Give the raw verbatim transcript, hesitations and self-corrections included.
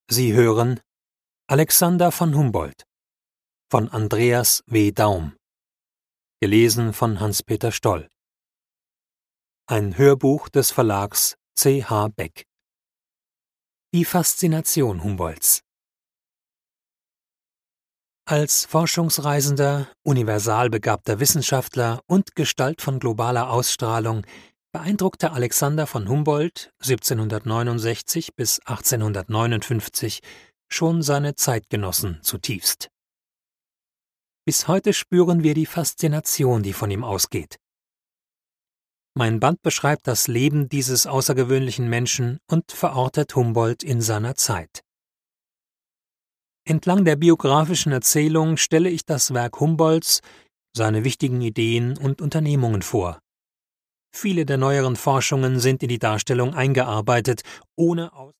Sie hören Alexander von Humboldt von Andreas W. Daum, gelesen von Hans-Peter Stoll. Ein Hörbuch des Verlags C H Beck. Die Faszination Humboldts. Als forschungsreisender, universal begabter Wissenschaftler und Gestalt von globaler Ausstrahlung beeindruckte Alexander von Humboldt siebzehnhundertneunundsechzig bis achtzehnhundertneunundfünfzig schon seine Zeitgenossen zutiefst. Bis heute spüren wir die Faszination, die von ihm ausgeht. Mein Band beschreibt das Leben dieses außergewöhnlichen Menschen und verortet Humboldt in seiner Zeit. Entlang der biografischen Erzählung stelle ich das Werk Humboldts, seine wichtigen Ideen und Unternehmungen vor. Viele der neueren Forschungen sind in die Darstellung eingearbeitet, ohne Aus